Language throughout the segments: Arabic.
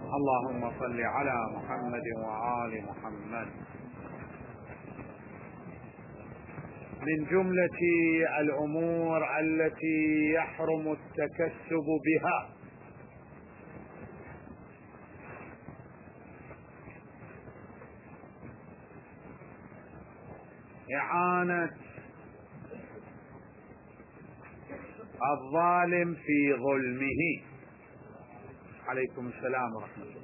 اللهم صل على محمد وآل محمد. من جملة الأمور التي يحرم التكسب بها إعانة الظالم في ظلمه. عليكم السلام ورحمة الله.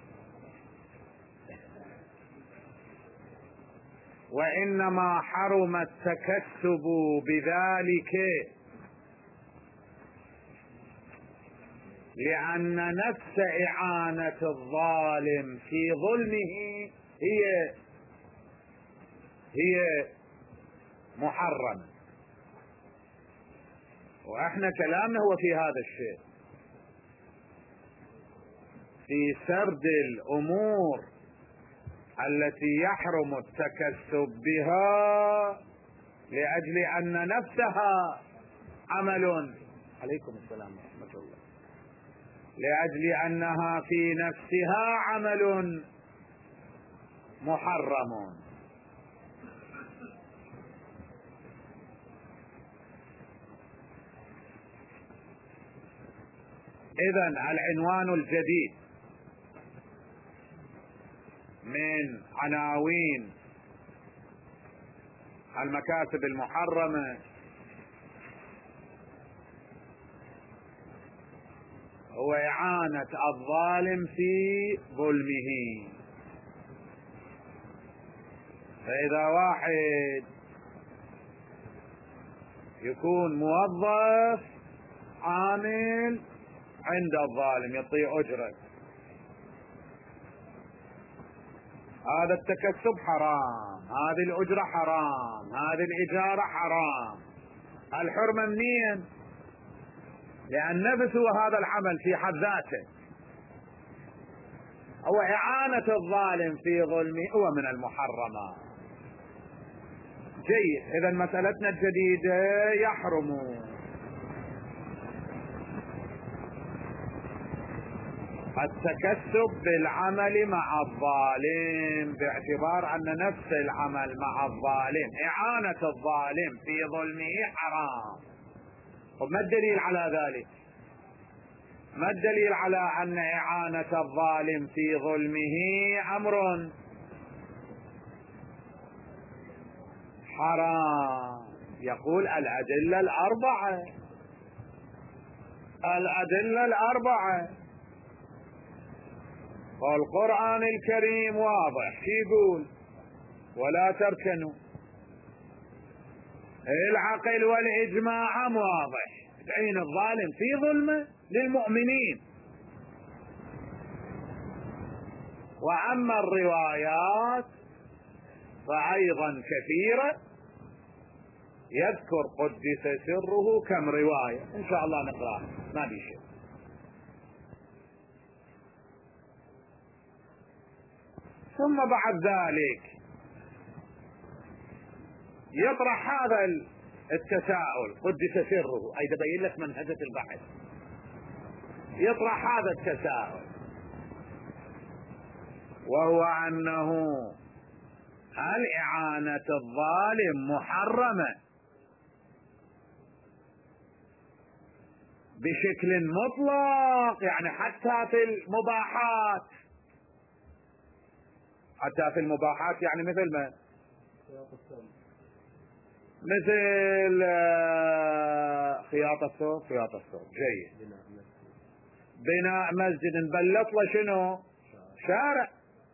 وإنما حرم التكسب بذلك لأن نفس إعانة الظالم في ظلمه هي محرمة، وإحنا كلامنا هو في هذا الشيء، في سرد الأمور التي يحرم التكسب بها لأجل أن نفسها عمل. عليكم السلام ورحمة الله. لأجل أنها في نفسها عمل محرم. إذن العنوان الجديد من عناوين المكاسب المحرمة هو إعانة الظالم في ظلمه. فإذا واحد يكون موظف عامل عند الظالم يعطيه أجرة، هذا التكسب حرام، هذه الأجرة حرام، هذه الإجارة حرام. الحرمة منين؟ لأن نفسه هذا العمل في حد ذاته هو إعانة الظالم في ظلمه هو من المحرمات. جيد. إذا مسألتنا الجديدة يحرم التكسب بالعمل مع الظالم باعتبار أن نفس العمل مع الظالم إعانة الظالم في ظلمه حرام. وما الدليل على ذلك؟ ما الدليل على أن إعانة الظالم في ظلمه أمر حرام؟ يقول الأدلة الأربعة. الأدلة الأربعة والقرآن الكريم واضح يقول ولا تركنوا. العقل والإجماع واضح تعين الظالم في ظلمه للمؤمنين. وأما الروايات فأيضا كثيرة يذكر قدس سره كم رواية إن شاء الله نقرأها ما في شيء. ثم بعد ذلك يطرح هذا التساؤل قدس سره، أي تبين لك منهجة البحث. يطرح هذا التساؤل وهو أنه هل إعانة الظالم محرمة بشكل مطلق؟ يعني حتى في المباحات، حتى في المباحات يعني مثل ما مثل خياطة الثوب جيد، بناء مسجد بلط له شنو؟ شارع،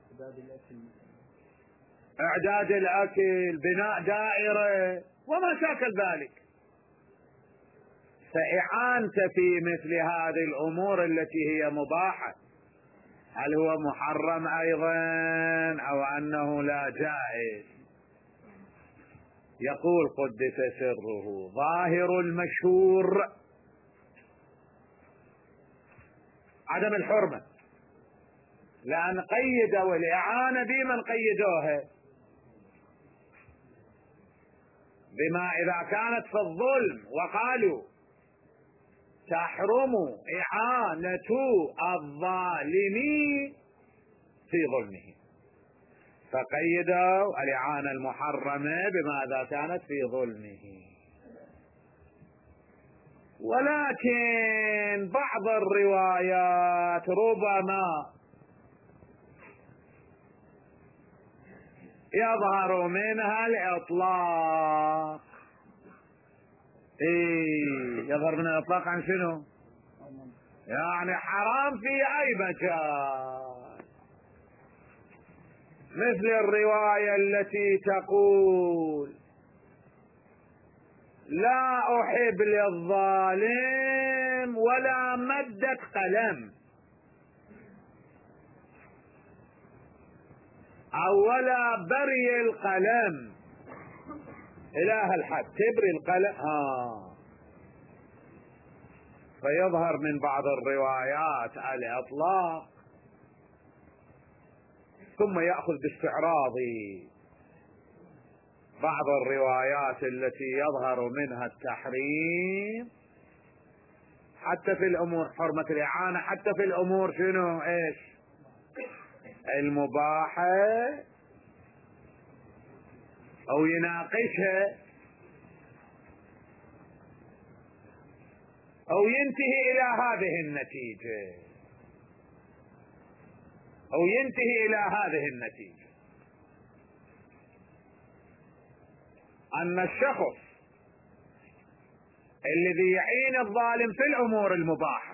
اعداد الاكل، بناء دائرة وما شاكل ذلك. فإعانة في مثل هذه الامور التي هي مباحة هل هو محرم ايضا او انه لا جائز؟ يقول قدس سره ظاهر المشهور عدم الحرمة، لأن قيدوا الإعانة بمن قيدوها بما إذا كانت في الظلم وقالوا تحرم إعانة الظالم في ظلمه، فقيدوا الإعانة المحرمة بماذا كانت في ظلمه. ولكن بعض الروايات ربما يظهر منها الإطلاق. يظهر منها الإطلاق عن شنو؟ يعني حرام في أي مكان، مثل الرواية التي تقول لا أحب للظالم ولا مدة قلم، أو ولا بري القلم، إله الحد تبري القلم. فيظهر من بعض الروايات الإطلاق، ثم يأخذ باستعراض بعض الروايات التي يظهر منها التحريم، حتى في الأمور حرمة الإعانة، حتى في الأمور شنو إيش المباحة، أو يناقشها أو ينتهي إلى هذه النتيجة، أو ينتهي إلى هذه النتيجة، أن الشخص الذي يعين الظالم في الأمور المباحة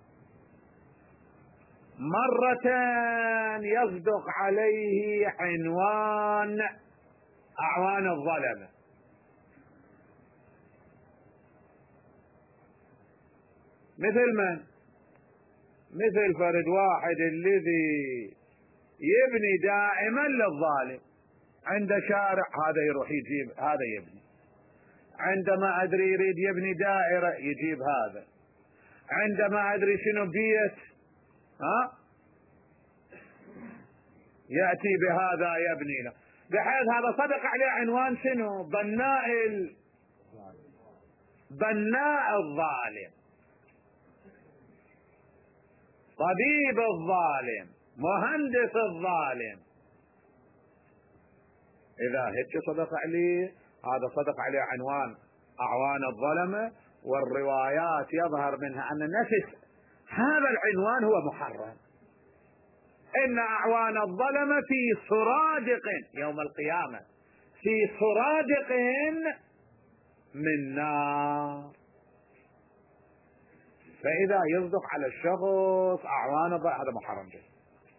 مرة يصدق عليه عنوان أعوان الظلمة، مثل من؟ مثل فرد واحد الذي يبني دائما للظالم، عند شارع هذا يروح يجيب هذا يبني، عندما أدري يريد يبني دائرة يجيب هذا، عندما أدري شنو بيت يأتي بهذا يبني له، بحيث هذا صدق عليه عنوان شنو؟ بناء الظالم، طبيب الظالم، مهندس الظالم. إذا هيك صدق عليه، هذا صدق عليه عنوان أعوان الظلمة، والروايات يظهر منها أن نفس هذا العنوان هو محرم. إن أعوان الظلمة في سرادق يوم القيامة، في سرادق من نار. فإذا يصدق على الشخص أعوان الظلمة هذا محرم جدا.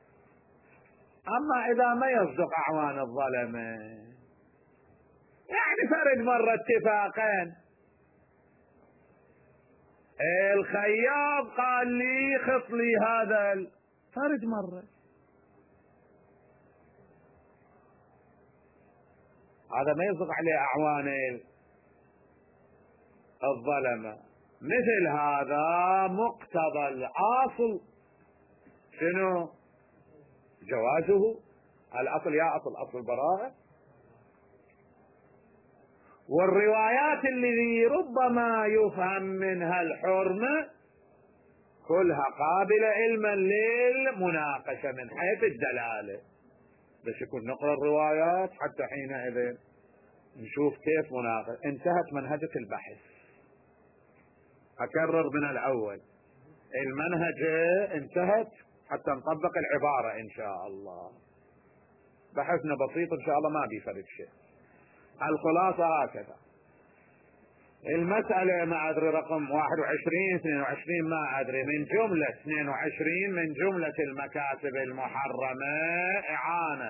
أما إذا ما يصدق أعوان الظلمة، يعني فرد مرة اتفاقا الخياط قال لي خط لي هذا فرد مرة، هذا ما يصدق عليه أعوان الظلمة. مثل هذا مقتضى الأصل شنو؟ جوازه. الأصل يا أصل البراءة. والروايات اللي ربما يفهم منها الحرمة كلها قابلة علما للمناقشة من حيث الدلالة، بس يكون نقرأ الروايات حتى حينئذ نشوف كيف مناقشة. انتهت منهجة البحث. أكرر من الأول، المنهجة انتهت حتى نطبق العبارة إن شاء الله. بحثنا بسيط إن شاء الله ما بيفرق شيء. الخلاصة هكذا: المسألة ما أدري رقم 21 22 ما أدري، من جملة 22 من جملة المكاسب المحرمة إعانة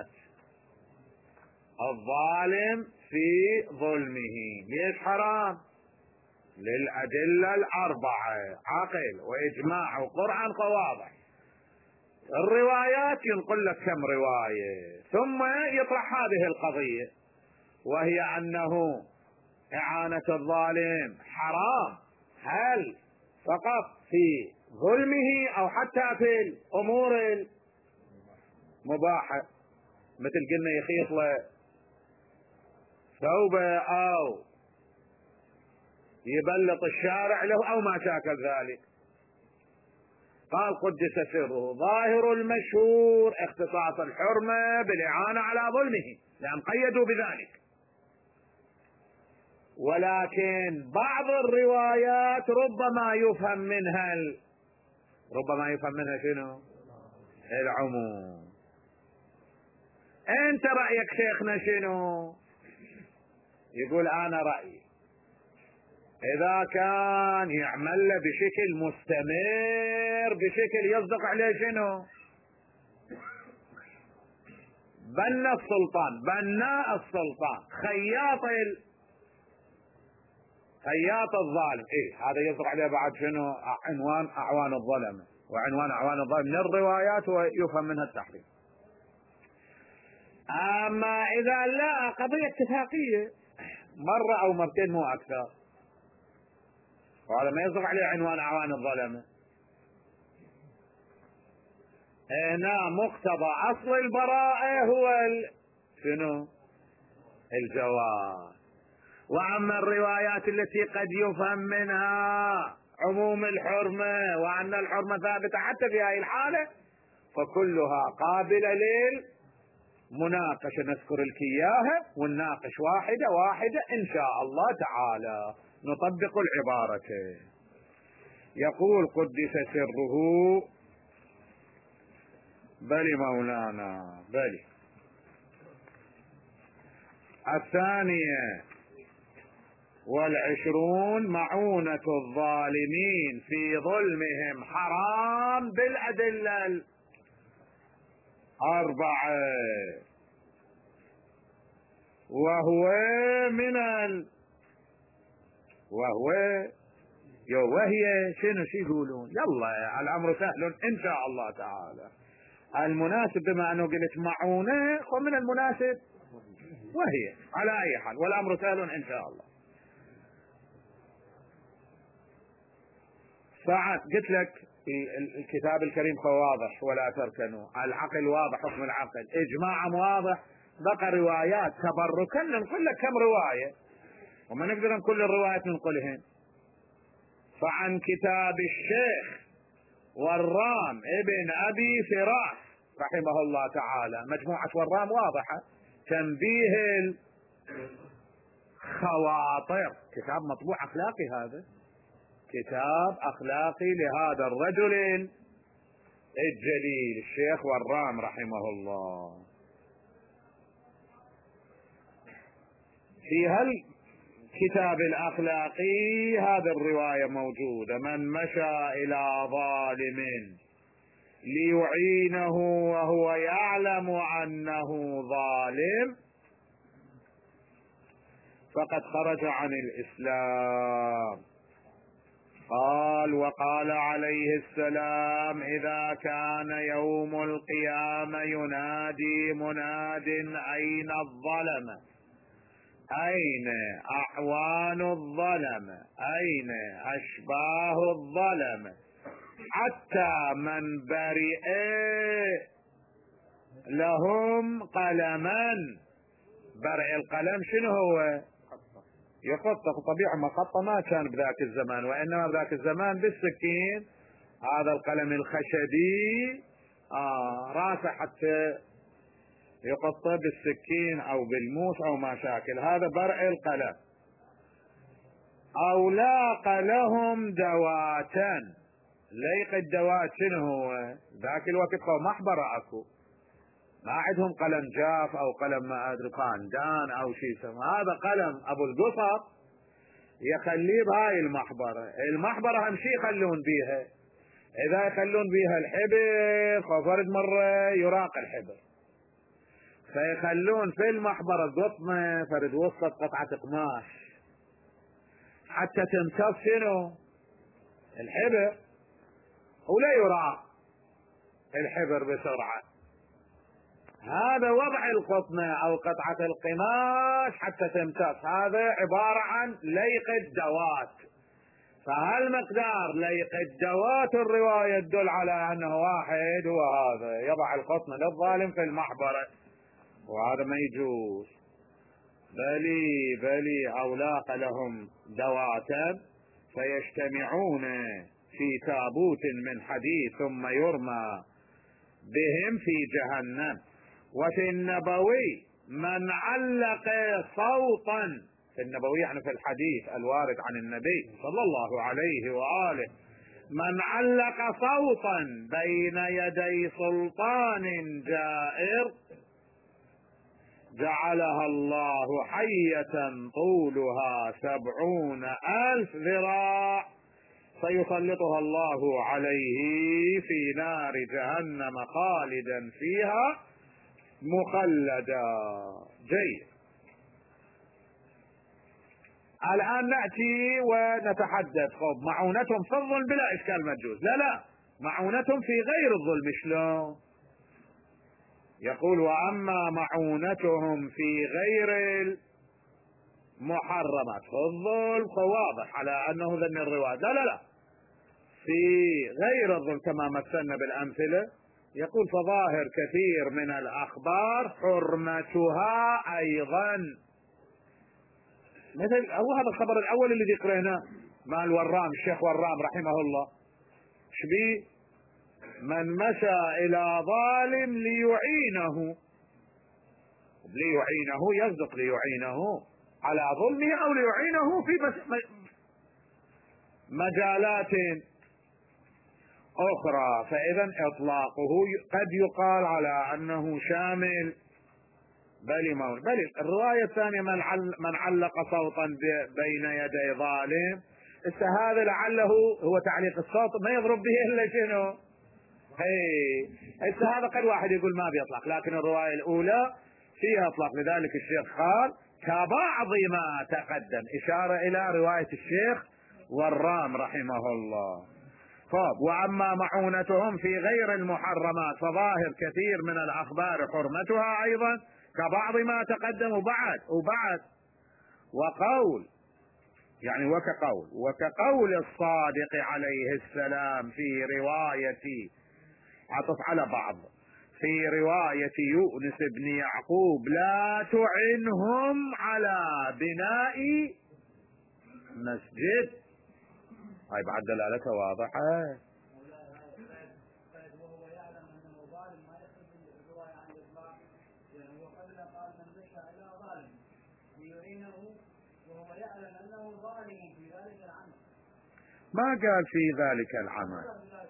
الظالم في ظلمه. ليش حرام؟ للأدلة الأربعة: عقل وإجماع وقرآن واضح. الروايات ينقل لك كم رواية ثم يطرح هذه القضية، وهي أنه إعانة الظالم حرام، هل فقط في ظلمه أو حتى في الأمور المباحة، مثل قلنا يخيط له ثوبه أو يبلط الشارع له أو ما شاكل ذلك. قال قدس سره. ظاهر المشهور اختصاص الحرمة بالإعانة على ظلمه، لأن قيدوا بذلك. ولكن بعض الروايات ربما يفهم منها شنو؟ العموم. انت رأيك شيخنا شنو؟ يقول انا رأيي اذا كان يعمل له بشكل مستمر، بشكل يصدق عليه شنو؟ بناء السلطان خياط الظالم، هذا يصدق عليه بعد شنو؟ عنوان اعوان الظلم. وعنوان اعوان الظلم من الروايات ويفهم منها التحريم. اما اذا لا قضية اتفاقية مرة او مرتين مو اكثر، وهذا ما يصدق عليه عنوان اعوان الظلم. هنا مقتضى اصل البراءة هو شنو؟ الجواز. واما الروايات التي قد يفهم منها عموم الحرمة وان الحرمة ثابتة حتى في هذه الحالة، فكلها قابلة للمناقشة. نذكر لك اياها ونناقش واحدة ان شاء الله تعالى، نطبق العبارة. يقول قدس سره: بل مولانا بل. الثانية 20، معونة الظالمين في ظلمهم حرام بالأدلة 4، وهي شنو يقولون؟ يلا الأمر سهل إن شاء الله تعالى. المناسب بما أنه قلت معونة ومن المناسب وهي على أي حال، والأمر سهل إن شاء الله. ساعات قلت لك الكتاب الكريم واضح ولا تركنوا، العقل واضح، حكم العقل إجماع واضح. بقى روايات تبركا ننقل لك كم رواية، وما نقدر نقول الروايات ننقلهن. فعن كتاب الشيخ ورام ابن أبي فراس رحمه الله تعالى، مجموعة ورام واضحة، تنبيه الخواطر، كتاب مطبوع أخلاقي، هذا كتاب أخلاقي لهذا الرجل الجليل الشيخ ورام رحمه الله. في هالكتاب الأخلاقي هذه الرواية موجودة: من مشى إلى ظالم ليعينه وهو يعلم أنه ظالم فقد خرج عن الإسلام. قال: وقال عليه السلام: إذا كان يوم القيامة ينادي مناد أين الظلم، أين أعوان الظلم، أين أشباه الظلم، حتى من برئ لهم قلما. برئ القلم شنو هو؟ يخطط. طبيعي ما خطه ما كان بذاك الزمان، وإنما بذاك الزمان بالسكين، هذا القلم الخشبي راسه حتى يقطه بالسكين أو بالموس أو ما شاكل، هذا برئ القلم. أو لاق لهم دواتا. ليق الدوات شنو هو؟ ذاك الوقت قوم محبرة أكو، ما عندهم قلم جاف او قلم ما ادري قاندان او شيء سمى، هذا قلم ابو القصب يخليه بهاي المحبرة هم شي يخلون بيها، اذا يخلون بيها الحبر ففرد مرة يراق الحبر، فيخلون في المحبرة قطمة فرد وسط قطعة قماش حتى تمتص شنو؟ الحبر، ولا يراق الحبر بسرعة. هذا وضع القطنة او قطعة القماش حتى تمتص، هذا عبارة عن ليق الدوات. فهالمقدار ليق الدوات الرواية تدل على انه واحد هو هذا يضع القطنة للظالم في المحبرة، وهذا ما يجوز. بلي او لاق لهم دواتا فيجتمعون في تابوت من حديد ثم يرمى بهم في جهنم. وفي النبوي من علق صوتا، في النبوي يعني في الحديث الوارد عن النبي صلى الله عليه وآله، من علق صوتا بين يدي سلطان جائر جعلها الله حية طولها 70,000 ذراع فيسلطها الله عليه في نار جهنم خالدا فيها مخلدا. جيد. الآن نأتي ونتحدث. خب معونتهم في الظلم بلا إشكال مجوز. لا معونتهم في غير الظلم شلون؟ يقول وأما معونتهم في غير المحرمات في الظلم فواضح على أنه ذن الرواد. لا في غير الظلم كما مثلنا بالأمثلة. يقول فظاهر كثير من الأخبار حرمتها أيضا، مثل هو هذا الخبر الأول الذي قرأناه مع الورام، الشيخ ورام رحمه الله، شبيه من مشى إلى ظالم ليعينه يصدق ليعينه على ظلمه أو ليعينه في مجالات أخرى، فإذا إطلاقه قد يقال على أنه شامل. بل الرواية الثانية من علق صوتا بين يدي ظالم، هذا لعله هو تعليق الصوت ما يضرب به إلا شنو؟ هذا قد واحد يقول ما بيطلق، لكن الرواية الأولى فيها اطلاق. لذلك الشيخ قال كبعض ما تقدم، إشارة إلى رواية الشيخ ورام رحمه الله. طب وأما معونتهم في غير المحرمات فظاهر كثير من الأخبار حرمتها أيضا كبعض ما تقدم. وبعد وقول يعني وكقول الصادق عليه السلام في رواية، عطف على بعض، في رواية يونس بن يعقوب لا تعنهم على بناء مسجد. هاي بعد دلالته واضحة. ما قال في ذلك العمل،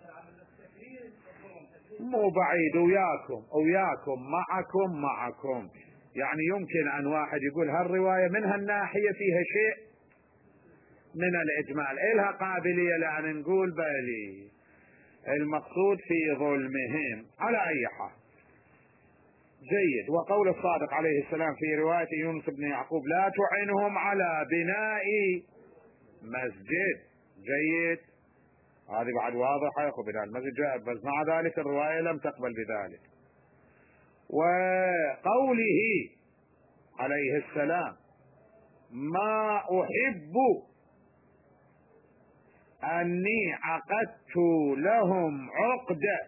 مو بعيد. وياكم معكم يعني يمكن أن واحد يقول هالرواية من هالناحية فيها شيء من الإجمال، إلها قابلية لأن نقول بالي المقصود في ظلمهم على أي حال. جيد. وقول الصادق عليه السلام في رواية يونس بن يعقوب لا تعنهم على بناء مسجد. جيد. هذه بعد واضحة يا أخو، بناء المسجد جاء، بس مع ذلك الرواية لم تقبل بذلك. وقوله عليه السلام ما أحب أني عقدت لهم عقدة،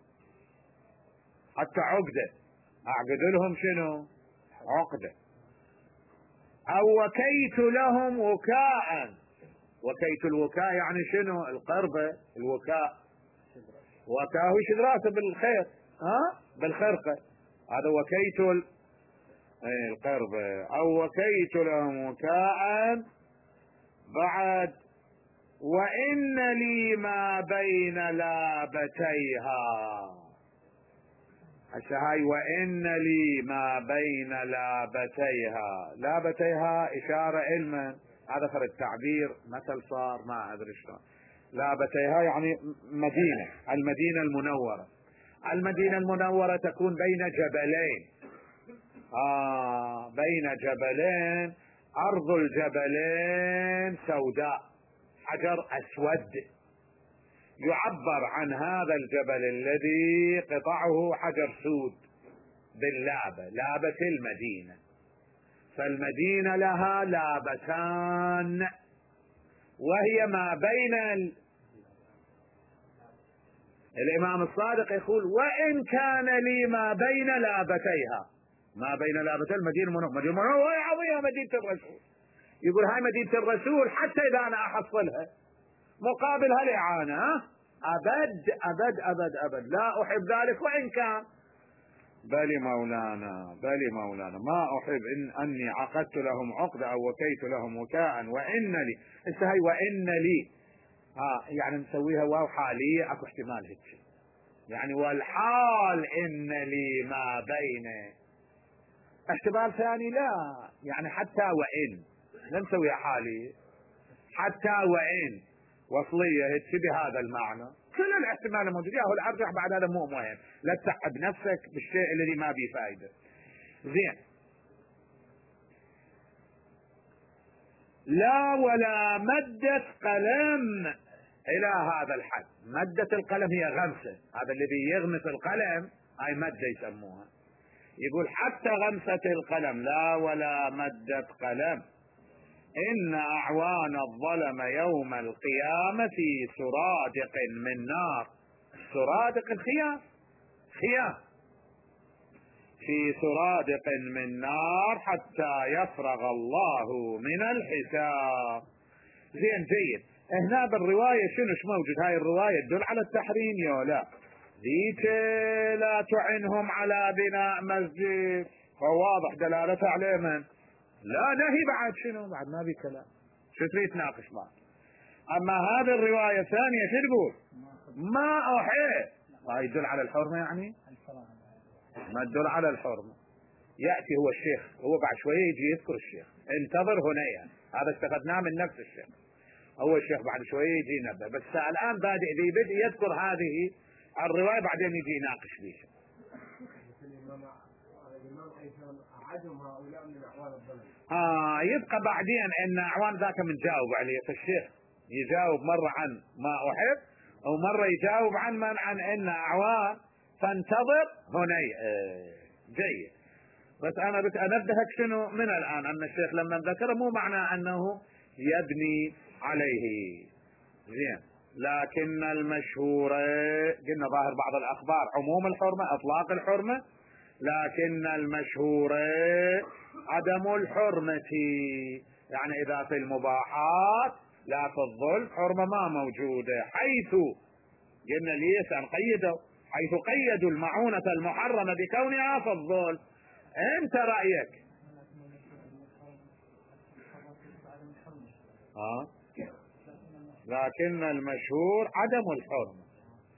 حتى عقدة أعقد لهم شنو؟ عقدة. أو وكيت لهم وكاء. وكيت الوكاء يعني شنو؟ القربة. الوكاء وكاء هو شدراسه بالخيط، بالخرقة، هذا وكيت القربة. أو وكيت لهم وكاء. بعد وإن لي ما بين لابتيها. هسه هاي وإن لي ما بين لابتيها إشارة علما، هذا فرق تعبير مثل صار ما أدري شلون. لابتيها يعني مدينة، المدينة المنورة. المدينة المنورة تكون بين جبلين، بين جبلين، أرض الجبلين سوداء، حجر أسود. يعبر عن هذا الجبل الذي قطعه حجر سود باللابة، لابة المدينة. فالمدينة لها لابتان، وهي ما بين الإمام الصادق يقول وإن كان لي ما بين لابتيها. ما بين لابتي المدينة المنورة وهي عظيمة مدينة الرسول. يقول هاي مدينة الرسول حتى إذا أنا أحصلها مقابل هالإعانة. أبد أبد أبد أبد لا أحب ذلك وإن كان. بلي مولانا بلي مولانا، ما أحب أني عقدت لهم عقدة أو وكيت لهم وكاء وإن لي. هي وإن لي يعني نسويها واو حالية، اكو احتمال هيك يعني والحال إن لي ما بين. احتمال ثاني لا، يعني حتى وإن لا نسويها حالية، حتى وإن وصلية هيك بهذا المعنى. كل الاحتمال موجود، ياهو الارجح بعد هذا مو مهم، لا تتعب نفسك بالشيء الذي ما به فائده. زين، لا ولا مدة قلم الى هذا الحد. مدة القلم هي غمسة، هذا الذي يغمس القلم هاي مدة يسموها. يقول حتى غمسة القلم لا ولا مدة قلم، إن أعوان الظلم يوم القيامة في سرادق من نار. سرادق الخيام، خيام في سرادق من نار حتى يفرغ الله من الحساب. زين جيد. هنا بالرواية شنو موجود؟ هاي الرواية تدل على التحريم يا لا؟ ذيك لا تعنهم على بناء مسجد، فواضح دلالته عليه من؟ لا نهي بعد، شنو بعد؟ ما بي كلام، شو تريد تناقش معه؟ اما هذه الرواية الثانية شو تقول؟ ما احب، ما يدل على الحرمة، يعني ما تدل على الحرمة. يأتي هو الشيخ، هو بعد شوية يجي يذكر الشيخ، انتظر هنا، يعني هذا استفدناه من نفس الشيخ. هو الشيخ بعد شوية يجي ينبه، بس الآن بادئ بدء يذكر هذه الرواية، بعدين يجي يناقش فيها. يبقى بعدين ان اعوان ذاك من جاوب عليه، فالشيخ يجاوب مرة عن ما احب ومرة يجاوب عن من عن ان اعوان، فانتظر هنا. جيد. بس انا بتنبهك شنو من الان ان الشيخ لما ذكر مو معنى انه يبني عليه. زين، لكن المشهور قلنا ظاهر بعض الاخبار عموم الحرمة، اطلاق الحرمة، لكن المشهور عدم الحرمة، يعني اذا في المباحات لا في الظلم حرمة ما موجودة. حيث قلنا ليش نقيده؟ حيث قيدوا المعونة المحرمة بكونها في الظلم. انت رأيك؟ لكن المشهور عدم الحرمة.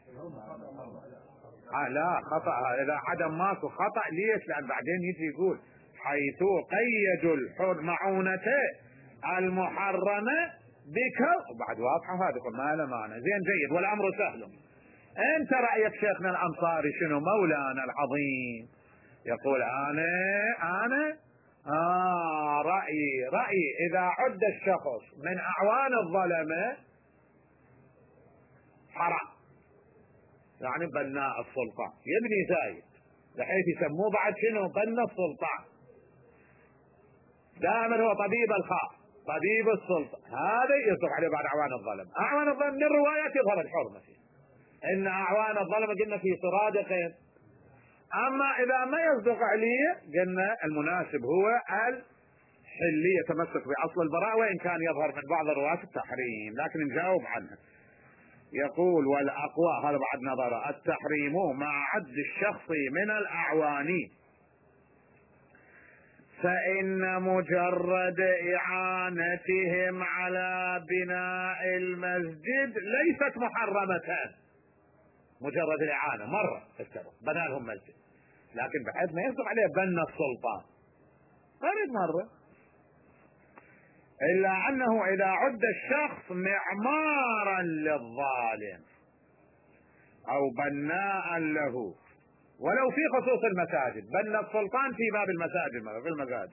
لا خطأ، اذا عدم ماكو خطأ. ليش؟ لان بعدين يجي يقول حيث قيدوا المعونة المحرمة بعد واضحة هذه ما له معنى. زين جيد، والامر سهل. انت رأيك شيخنا الانصاري شنو مولانا العظيم؟ يقول انا رأيي اذا عد الشخص من اعوان الظلمة حرام، يعني بناء السلطان يبني زايد بحيث يسموه بعد شنو؟ بناء السلطان. دائما هو طبيب الخاص، طبيب السلطان، هذا يصدق عليه بعد اعوان الظلم. اعوان الظلم من الروايات يظهر الحرمة فيه، ان اعوان الظلم قلنا في صرادق. اما اذا ما يصدق عليه قلنا المناسب هو الحلي، يتمسك باصل البراءة، وان كان يظهر من بعض الروايات التحريم، لكن نجاوب عنها. يقول والاقوى، هذا بعد نظر، التحريم مع عد الشخص من الاعوان، فان مجرد اعانتهم على بناء المسجد ليست محرمة. مجرد الاعانة مرة بنى لهم مسجد، لكن بحيث ما يصدق عليه بنى السلطان، فرد مرة. إلا أنه إذا عد الشخص معمارا للظالم أو بناء له، ولو في خصوص المساجد، بنى السلطان في باب المساجد، في المساجد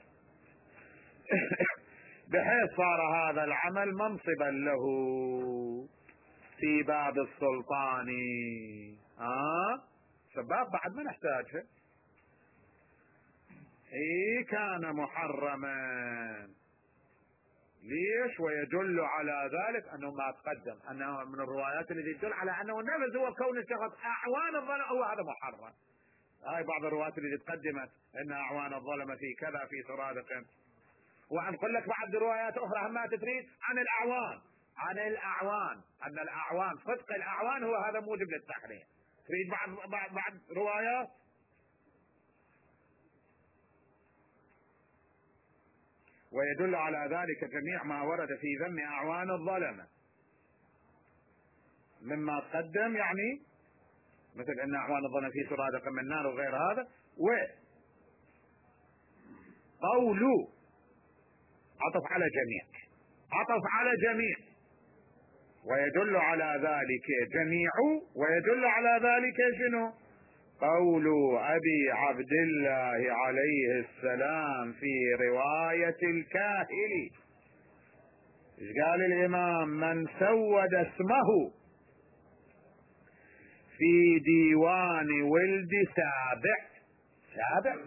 بحيث صار هذا العمل منصبا له في باب السلطان. شباب بعد ما نحتاجها. كان محرما. ليش؟ ويدل على ذلك انه ما تقدم، انه من الروايات التي تدل على انه النبذ هو كون الشخص اعوان الظلم، هو هذا محرم. هاي بعض الروايات التي تقدمت ان اعوان الظلم في كذا في سرادق، وانقل لك بعض روايات اخرى ما تريد عن الاعوان، عن الأعوان، أن الأعوان صدق الأعوان هو هذا موجب للتحريم. تريد بعد روايات؟ ويدل على ذلك جميع ما ورد في ذم أعوان الظلمة مما تقدم، يعني مثل أن أعوان الظلمة في سرادق من نار وغير هذا. وقول عطف على جميع، عطف على جميع، ويدل على ذلك جميع، ويدل على ذلك شنو؟ قول أبي عبد الله عليه السلام في رواية الكاهلي، قال الإمام: من سود اسمه في ديوان ولد سابع. سابع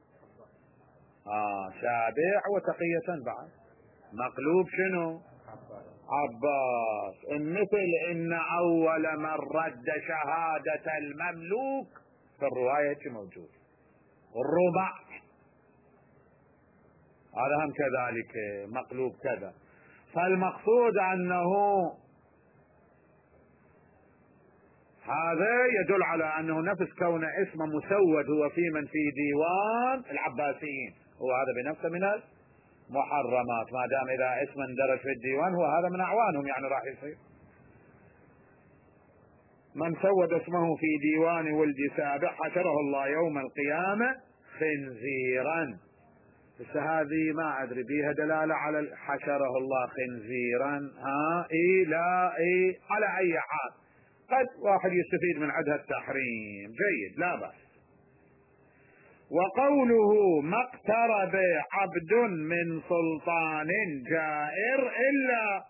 سابع وتقية بعد مقلوب شنو؟ عباس. مثل إن أول من رد شهادة المملوك في الرواية موجود، الربع هذا هم كذلك مقلوب كذا. فالمقصود أنه هذا يدل على أنه نفس كون اسم مسود هو في من في ديوان العباسيين، هو هذا بنفسه من المحرمات، ما دام إذا اسم اندرج في الديوان هو هذا من أعوانهم، يعني راح يصير. من سود اسمه في ديوان ولد سابع حشره الله يوم القيامة خنزيرا. بس هذه ما أدري بيها دلالة على حشره الله خنزيرا، لا على أي حال قد واحد يستفيد من عدها التحريم، جيد لا بأس. وقوله: ما اقترب عبد من سلطان جائر إلا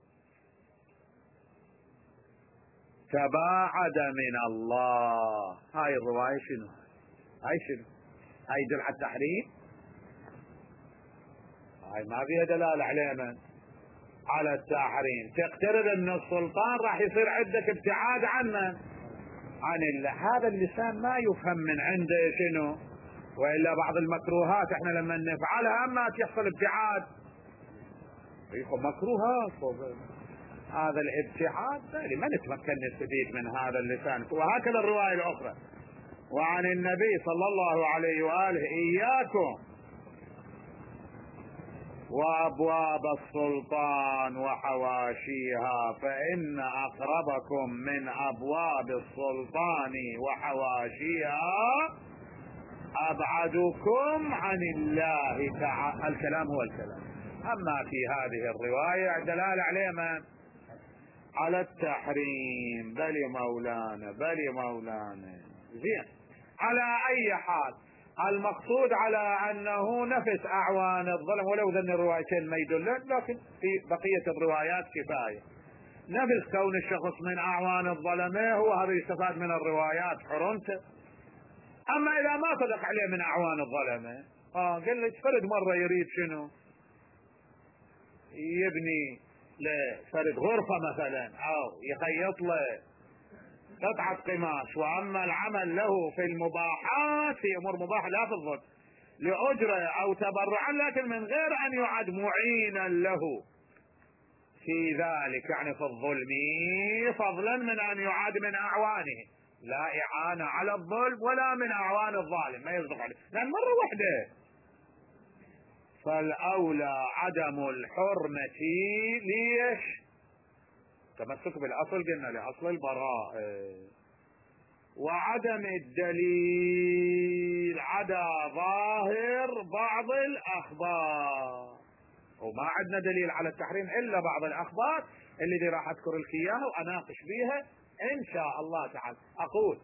تباعد من الله. هاي الرواية شنو؟ هاي يدل على التحريم؟ هاي ما فيها دلالة على من؟ على التحريم. تقترب من السلطان راح يصير عندك ابتعاد عن من؟ عن الله. هذا اللسان ما يفهم من عنده شنو؟ وإلا بعض المكروهات احنا لما نفعلها ما تحصل ابتعاد، مكروهات هذا الابتعاد ما نتمكن نستفيد من هذا اللسان. وهكذا الرواية الأخرى: وعن النبي صلى الله عليه وآله: إياكم وأبواب السلطان وحواشيها، فإن أقربكم من أبواب السلطان وحواشيها أبعدكم عن الله تعالى. الكلام هو الكلام. أما في هذه الرواية دلالة عليه من؟ على التحريم. بل مولانا زين. على أي حال المقصود على أنه نفس أعوان الظلم، ولو ذن الروايتين ما يدلن، لكن في بقية الروايات كفاية. نفس كون الشخص من أعوان الظلمة هو هذا يستفاد من الروايات حرمته. أما إذا ما صدق عليه من أعوان الظلمة، قال لك فرد مرة يريد شنو؟ يبني لفرد غرفة مثلا، أو يخيط له قطعة قماش، وأما العمل له في المباحات، في أمور مباحة لا في الظلم، لأجرة أو تبرعا، لكن من غير أن يعد معينا له في ذلك، يعني في الظلم، فضلا من أن يعد من أعوانه. لا إعانة على الظلم ولا من أعوان الظالم، ما يصدق عليه، لأن مرة واحدة. فالأولى عدم الحرمة. ليش؟ تمسك بالأصل، قلنا لأصل البراءة. وعدم الدليل على ظاهر بعض الأخبار، وما عندنا دليل على التحريم إلا بعض الأخبار اللي دي راح أذكر لك إياها وأناقش بيها إن شاء الله تعالى. أقول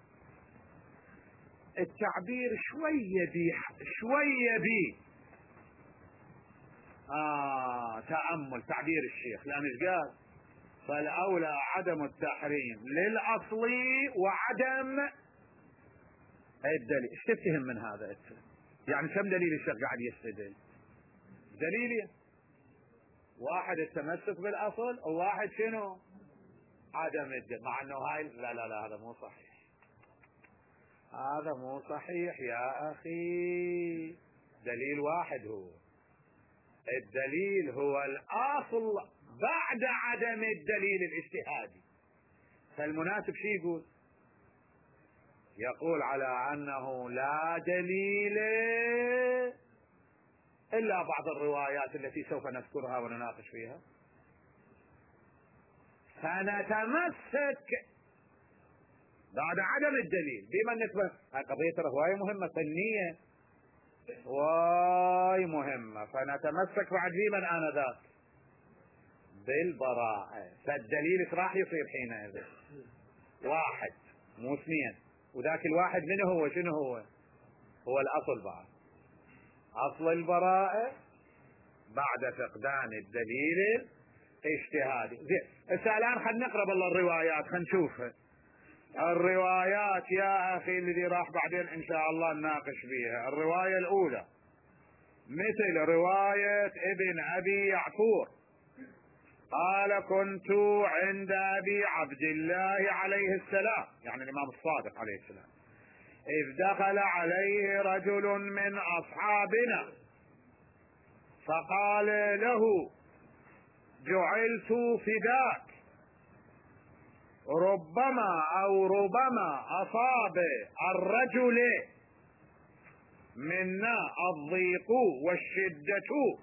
التعبير شوية بي تأمل تعبير الشيخ، لأن ايش قال؟ فالأولى عدم التحريم للأصل وعدم الدليل. ايش تفهم من هذا؟ يعني كم دليل الشيخ قاعد يستدل؟ دليلين: واحد التمسك بالأصل، وواحد شنو؟ عدم الدليل. مع انه هاي لا هذا مو صحيح، هذا مو صحيح يا أخي. دليل واحد هو الدليل، هو الأصل بعد عدم الدليل الاجتهادي. فالمناسب شي يقول على أنه لا دليل إلا بعض الروايات التي سوف نذكرها ونناقش فيها، فنتمسك بعد عدم الدليل بما نسبة. قضية رواية مهمة فنية واي مهمة، فنتمسك بعد بمن آنذاك بالبراءة. فالدليل ايش راح يصير حينئذ؟ واحد مو اثنين، وذاك الواحد منه هو شنو هو الأصل بعد أصل البراءة بعد فقدان الدليل الاجتهادي. زين هسه الآن خلينا نقرأ بالله الروايات، خلينا نشوفها الروايات يا أخي الذي راح بعدين إن شاء الله نناقش بيها. الرواية الأولى مثل رواية ابن أبي يعفور قال كنت عند أبي عبد الله عليه السلام، يعني الإمام الصادق عليه السلام، إذ دخل عليه رجل من أصحابنا فقال له جعلت فداك، ربما أصاب الرجل منا الضيق والشدة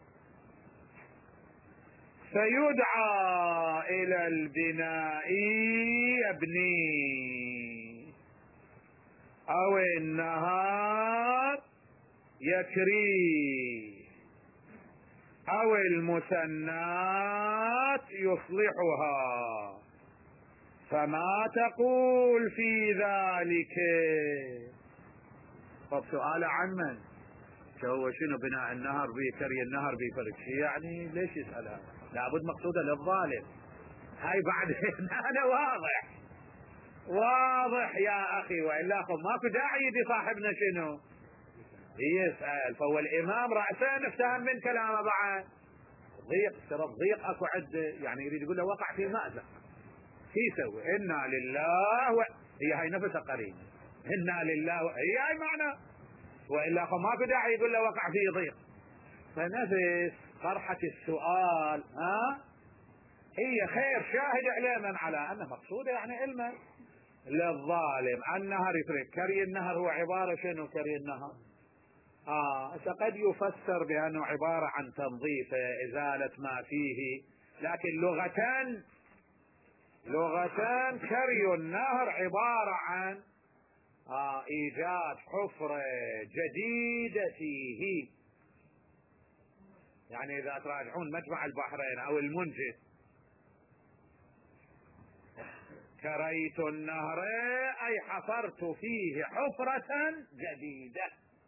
فيدعى إلى البناء يبني، أو النهار يكري، أو المثنات يصلحها، فما تقول في ذلك؟ طب سؤال عن من؟ هو شنو بناء النهر بكري النهر بفرق شيء؟ يعني ليش يسألها؟ لابد مقصودة للظالم. هاي بعدين هذا واضح يا أخي، وإلا ماكو داعي يدي صاحبنا شنو يسأل. فهو الإمام رأسا افتهم من كلامه بعد ضيق، ترى الضيق اكو عدة، يعني يريد يقول له وقع في مأزق، شو يسوي؟ إنا لله هي هاي نفسها قريب، إنا لله هي هاي معنى، وإلا ماكو داعي يقول له وقع في ضيق. فنفس طرحة السؤال هي خير شاهد إعلاما على أن مقصودة يعني علما للظالم. النهر يفرق، كري النهر هو عبارة شنو كري النهر؟ قد يفسر بأنه عبارة عن تنظيف إزالة ما فيه، لكن لغتان كري النهر عبارة عن إيجاد حفرة جديدة فيه. يعني إذا تراجعون مجمع البحرين أو المنجد، كريت النهر أي حفرت فيه حفرة جديدة،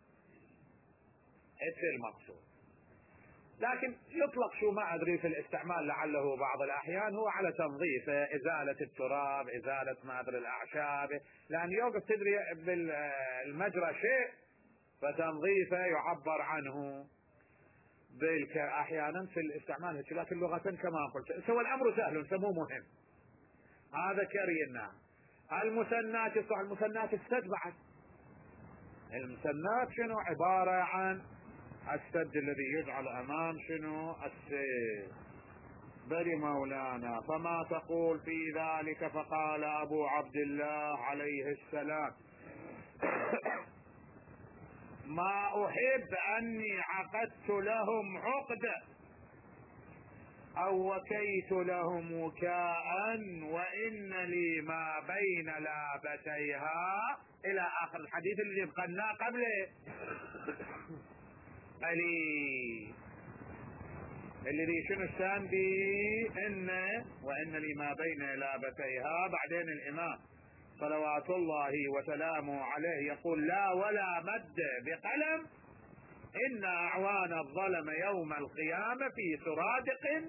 هذا المقصود. لكن يطلق شو ما أدري في الاستعمال لعله بعض الأحيان هو على تنظيف، إزالة التراب، إزالة ما أدري الأعشاب، لأن يوقف تدري بالمجرى شيء فتنظيفه يعبر عنه أحيانا في الاستعمال هيك. لكن لغة كما قلت سوى الأمر سهل سموه مهم. هذا كرينا. المثنات يصح المثنات السد بعد. المثنات شنو؟ عبارة عن السد الذي يجعل أمام شنو؟ السير. بل مولانا فما تقول في ذلك؟ فقال أبو عبد الله عليه السلام ما أحب أني عقدت لهم عقدة أو وكيت لهم وكاء وإن لي ما بين لابتيها إلى آخر الحديث الذي قلناه قبله. الذي شنو الشان به؟ إن وإن لي ما بين لابتيها. بعدين الإمام صلوات الله وسلامه عليه يقول لا ولا مد بقلم إن أعوان الظلم يوم القيامة في سرادق.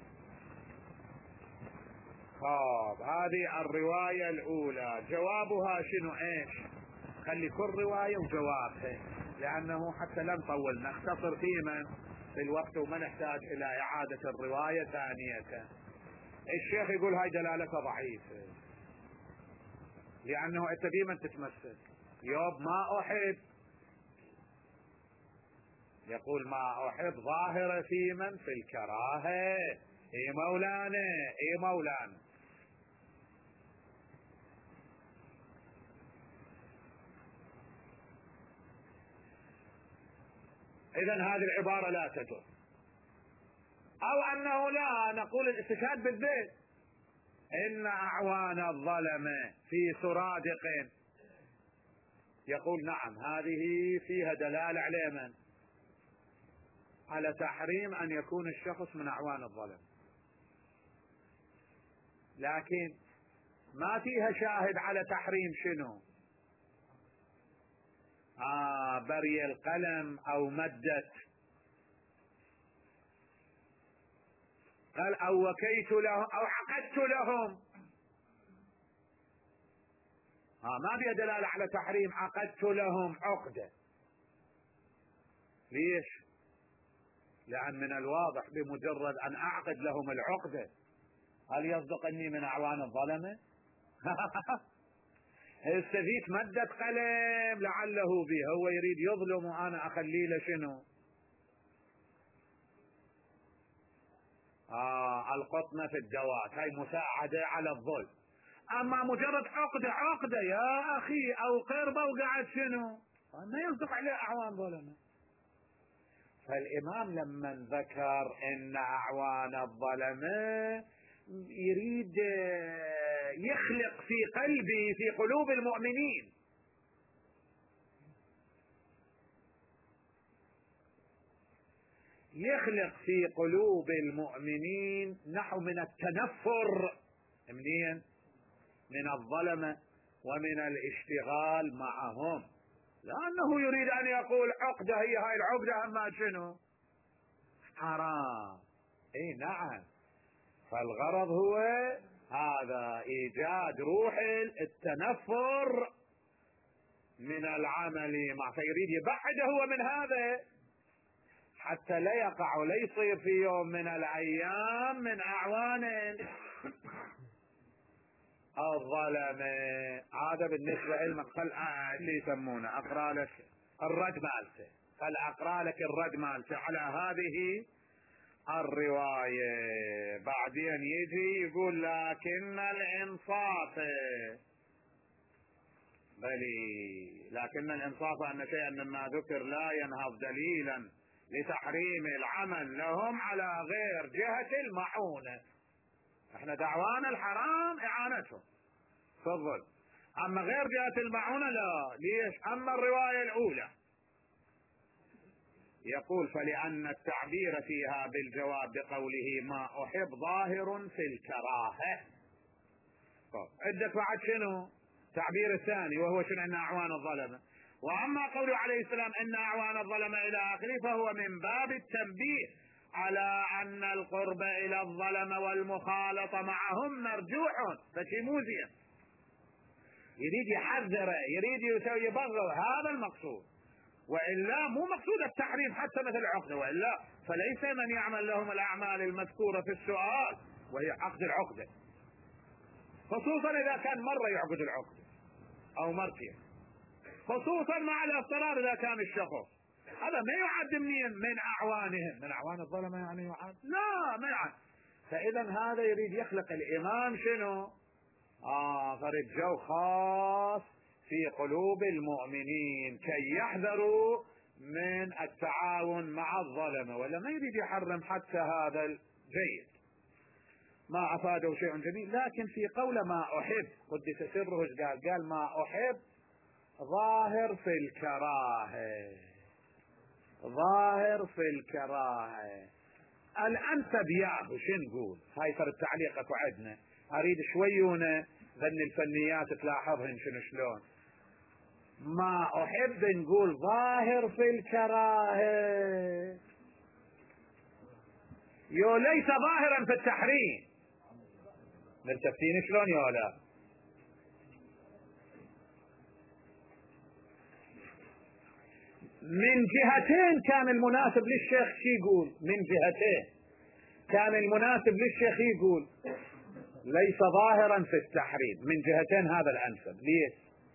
هذه الرواية الأولى. جوابها شنو ايش؟ خلي كل رواية وجوابها، لأنه حتى لا نطول نختصر في الوقت وما نحتاج إلى إعادة الرواية ثانية. الشيخ يقول هاي دلالتها ضعيفة، لأنه أنت ديما تتمسك يوب ما أحب، يقول ما أحب ظاهرة في الكراهة، اي مولانا، اي مولانا. اذا هذه العبارة لا تدر، او انه لا نقول الاستشهاد بالبيت. ان اعوان الظلمة في سرادق، يقول نعم هذه فيها دلالة على من؟ على تحريم ان يكون الشخص من اعوان الظلم، لكن ما فيها شاهد على تحريم شنو؟ بري القلم او مدة، قال او وكيت لهم او عقدت لهم. ما فيها دلالة على تحريم عقدت لهم عقدة. ليش؟ لأن من الواضح بمجرد أن أعقد لهم العقدة هل يصدق أني من أعوان الظلمة؟ استفيد مدة قلم لعله به هو يريد يظلم وأنا أخلي له شنو؟ القطنة في الدوات، هاي مساعدة على الظلم. أما مجرد عقدة يا أخي أو قربة وقعد شنو؟ ما يصدق عليه أعوان ظلمة. فالإمام لما ذكر إن أعوان الظلمة يريد يخلق في قلبي في قلوب المؤمنين يخلق في قلوب المؤمنين نحو من التنفر منين؟ من الظلمة ومن الاشتغال معهم، لأنه يريد أن يقول عقدة هي هاي العقدة أما شنو؟ حرام. اي نعم. فالغرض هو هذا ايجاد روح التنفر من العمل مع، فيريد يبعد هو من هذا حتى لا يقع ولا يصير في يوم من الايام من اعوان الظلمة. هذا بالنسبة لنا اللي يسمونه اقرا لك الرد مالته، قال اقرا لك الرد مالته على هذه الرواية. بعدين يجي يقول لكن الانصاف، بلي لكن الانصاف ان شيئا مما ذكر لا ينهض دليلا لتحريم العمل لهم على غير جهة المعونة. احنا دعوانا الحرام اعانتهم في الظلم، اما غير جهة المعونة لا. ليش؟ اما الرواية الاولى يقول فلأن التعبير فيها بالجواب بقوله ما أحب ظاهر في الكراهة. عندك بعد شنو تعبير الثاني وهو شنو؟ أن أعوان الظلمة. وأما قوله عليه السلام إن أعوان الظلمة إلى آخره فهو من باب التنبيه على أن القرب إلى الظلمة والمخالطة معهم مرجوح فشموزيا، يريد يحذره يريد يسوي يبغض، هذا المقصود. وإلا مو مقصود التحريم حتى مثل العقدة، وإلا فليس من يعمل لهم الأعمال المذكورة في السؤال وهي عقد العقدة، خصوصا إذا كان مرة يعقد العقدة أو مرتين، خصوصا مع الاضطرار إذا كان الشخص هذا ما يعد من أعوانهم. من أعوان الظلمة يعني يعد؟ لا ما يعد. فإذا هذا يريد يخلق الإمام شنو؟ فرد جو خاص في قلوب المؤمنين كي يحذروا من التعاون مع الظلمة، ولا ما يريد يحرم حتى هذا الجيد ما أفاده شيء جميل. لكن في قول ما أحب قدس سره قال ما أحب ظاهر في الكراهة، ظاهر في الكراهة. الأنسب ياهو شو نقول؟ هاي صار التعليق اكو عندنا، أريد شويونة ذن الفنيات تلاحظهن شنو شلون. ما أحب نقول ظاهر في الكراهة يو ليس ظاهرا في التحريم. ملتفتين شلون يا لا؟ من جهتين كان المناسب للشيخ شي يقول، من جهتين كان المناسب للشيخ يقول ليس ظاهرا في التحريم، من جهتين هذا الأنسب. ليش؟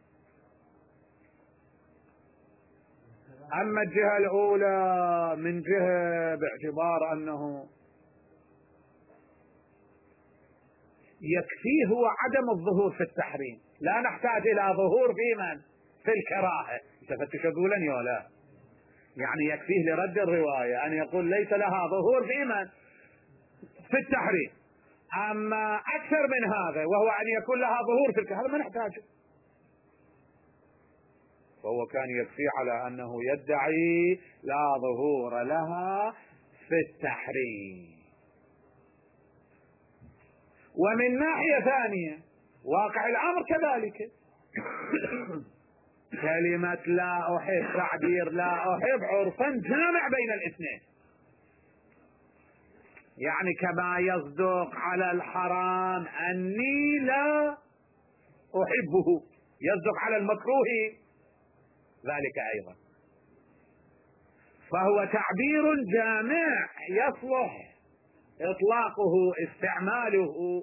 أما الجهة الأولى من جهة باعتبار أنه يكفيه هو عدم الظهور في التحريم، لا نحتاج إلى ظهور في من؟ في الكراهة. تفتش أقولني ولا؟ يعني يكفيه لرد الرواية أن يقول ليس لها ظهور في من؟ في التحريم. أما أكثر من هذا وهو أن يكون لها ظهور في الكراهة، هذا ما نحتاجه. فهو كان يكفي على أنه يدعي لا ظهور لها في التحريم. ومن ناحية ثانية واقع الأمر كذلك. كلمة لا أحب، تعبير لا أحب عرفا جامع بين الاثنين، يعني كما يصدق على الحرام أني لا أحبه، يصدق على المكروه ذلك أيضا. فهو تعبير جامع يصلح إطلاقه استعماله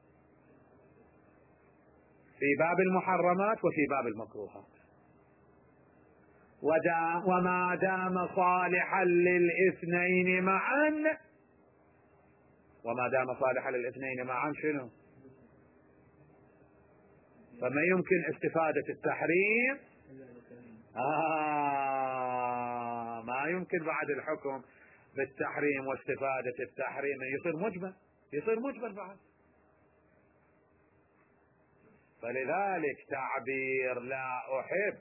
في باب المحرمات وفي باب المكروهات. وما دام صالحا للاثنين معا، وما دام صالحا للاثنين معا شنو؟ فما يمكن استفادة التحريم، ما يمكن بعد الحكم بالتحريم واستفادة التحريم يصير مجمل بعد. فلذلك تعبير لا أحب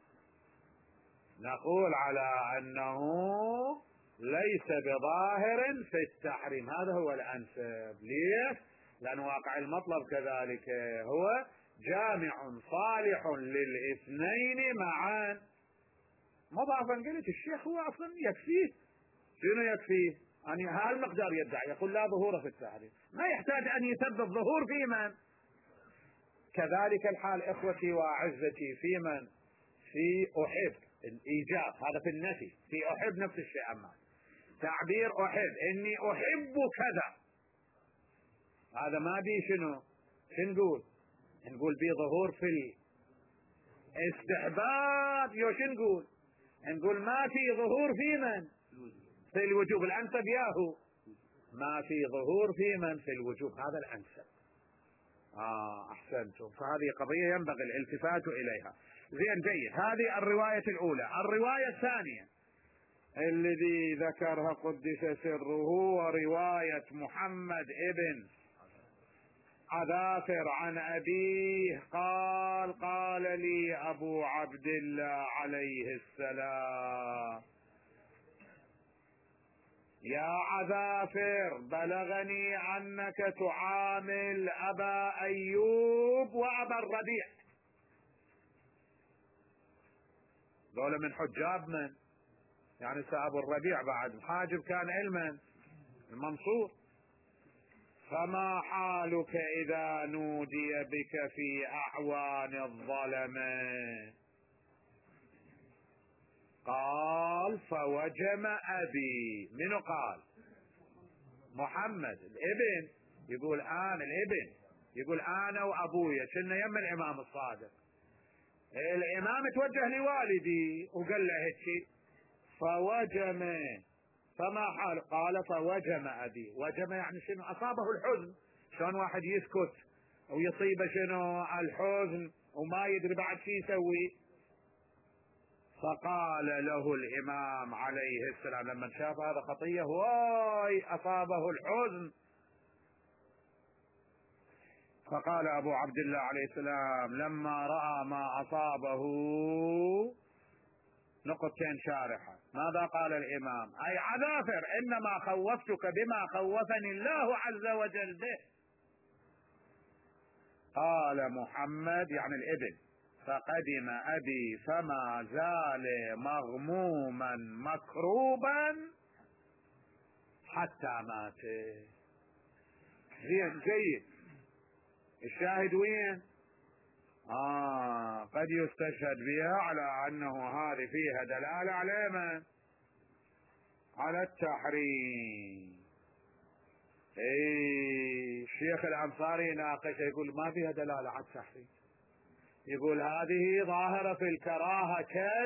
نقول على أنه ليس بظاهر في التحريم، هذا هو الأنسب. ليش؟ لأن واقع المطلب كذلك هو جامع صالح للاثنين معا. مضافا قلت الشيخ هو أصلا يكفيه. شنو يكفيه؟ أن هالمقدار يدعي، يقول لا ظهور في التحريم، ما يحتاج أن يسبب ظهور في من. كذلك الحال إخوتي وأعزتي في من؟ في أحب الإيجاب، هذا في النفي. في أحب نفس الشيء. أما تعبير أحب إني أحب كذا، هذا ما بي شنو نقول بي ظهور في الاستحباب. نقول ما في ظهور في من؟ في الوجوب. الأنسب ياهو ما في ظهور في من؟ في الوجوب، هذا الأنسب. أحسنتم. فهذه قضية ينبغي الالتفات إليها. زين، جيد. هذه الرواية الأولى. الرواية الثانية الذي ذكرها قدس سره ورواية محمد ابن عذافر عن أبيه قال لي أبو عبد الله عليه السلام: يا عذافر، بلغني أنك تعامل أبا أيوب وأبا الربيع. دول من حجاب من؟ يعني أبو الربيع بعد حاجب كان علما المنصور. فما حالك إذا نودي بك في أعوان الظلمة؟ قال: فوجم أبي. منو قال؟ محمد الابن. يقول أنا وأبويا كنا يم الإمام الصادق. الإمام توجه لوالدي وقال له هيك فوجم. فما حال؟ قال: فوجم أبي. وجم يعني شنو؟ أصابه الحزن. شلون واحد يسكت ويصيبه شنو؟ الحزن وما يدري بعد شي يسوي. فقال له الإمام عليه السلام لما شاف هذا خطية واي أصابه الحزن، فقال أبو عبد الله عليه السلام لما رأى ما أصابه نقطتين شارحة. ماذا قال الإمام؟ أي عذافر، إنما خوفتك بما خوفني الله عز وجل به. قال محمد يعني الابن: فقدم أبي فما زال مغموما مكروبا حتى مات. زين، جيد. الشاهد وين؟ قد يستشهد بها على أنه هذه فيها دلالة على من؟ على التحريم. الشيخ الأنصاري ناقش يقول ما فيها دلالة على التحريم، يقول هذه ظاهرة في الكراهة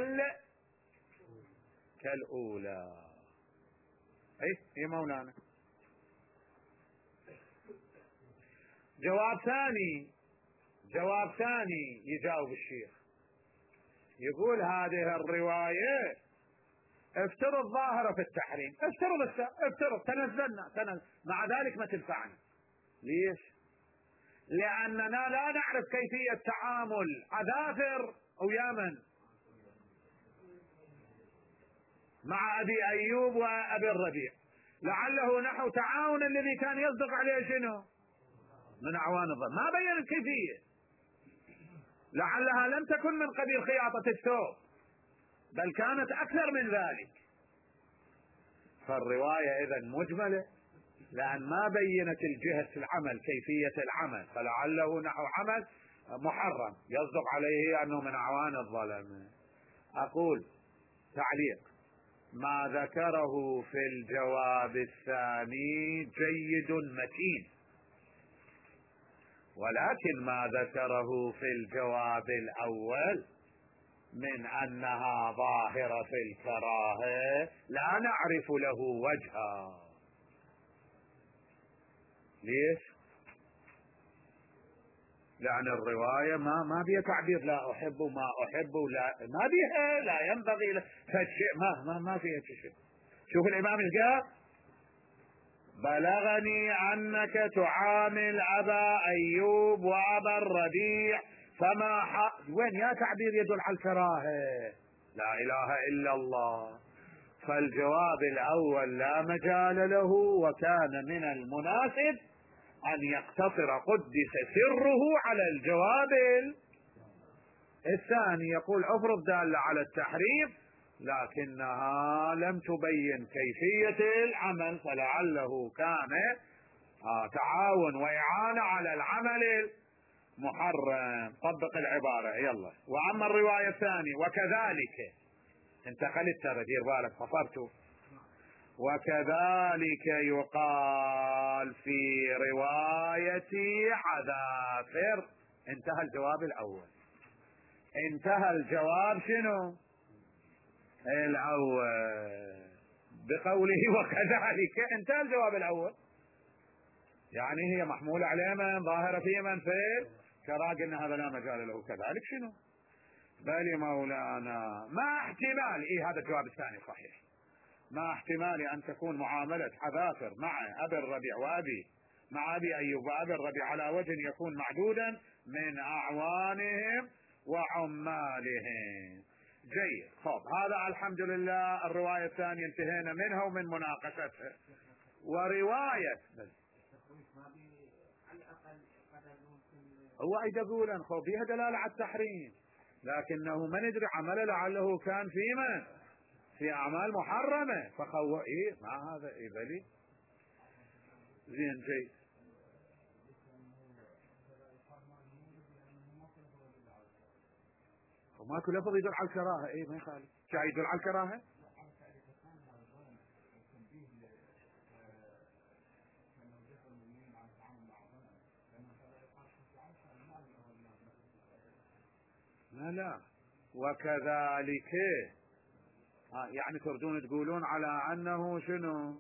كالأولى. يا مولانا. جواب ثاني يجاوب الشيخ، يقول هذه الرواية افترض ظاهرة في التحريم، افترض تنزلنا مع ذلك ما تنفعنا. ليش؟ لأننا لا نعرف كيفية تعامل عذافر أو يمن مع أبي أيوب وأبي الربيع، لعله نحو تعاون الذي كان يصدق عليه شنو من أعوان الظلم، ما بين الكيفية، لعلها لم تكن من قبيل خياطة الثوب بل كانت أكثر من ذلك. فالرواية إذن مجملة، لأن ما بينت الجهة العمل كيفية العمل، فلعله نحو عمل محرم يصدق عليه أنه من أعوان الظلم. أقول تعليق: ما ذكره في الجواب الثاني جيد متين، ولكن ما ذكره في الجواب الأول من أنها ظاهرة في الكراهة لا نعرف له وجها. ليش؟ لأن الرواية ما بيها تعبير لا أحب ما أحب، ما بيها، لا ينبغي فالشيء ما فيها شيء. شوف الإمام القاضي: بلغني أنك تعامل أبا أيوب وأبا الربيع فما وين يا تعبير يدل على الكراهة؟ لا إله إلا الله. فالجواب الأول لا مجال له، وكان من المناسب أن يقتصر قدس سره على الجواب الثاني. يقول افرض دالة على التحريم لكنها لم تبين كيفية العمل، فلعله كان تعاون وإعانة على العمل المحرم. طبق العبارة يلا. وأما الرواية الثانية: وكذلك، انتقلت ترى دير بالك فصرت. وكذلك يقال في رواية عذافر. انتهى الجواب الأول. انتهى الجواب شنو الأول بقوله وكذلك. انتهى الجواب الأول، يعني هي محمولة على من؟ ظاهرة في من؟ في كراج، ان هذا لا مجال له. كذلك شنو؟ بل مولانا ما احتمال هذا الجواب الثاني صحيح، ما احتمال أن تكون معاملة حذافر مع أبي الربيع مع أبي أيوب وأبي الربيع على وجه يكون معدودا من أعوانهم وعمالهم. جيد. خب هذا الحمد لله الرواية الثانية انتهينا منها ومن مناقشتها. ورواية هو ايد يقول خب فيها دلالة على التحريم، لكنه ما ندري عمله لعله كان في أعمال محرمة فخو ما هذا بلي زين. جيد. وماكو لفظ يدل على الكراهة. ما يخالف. شاي يدل على الكراهة. لا وكذلك يعني تردون تقولون على أنه شنو؟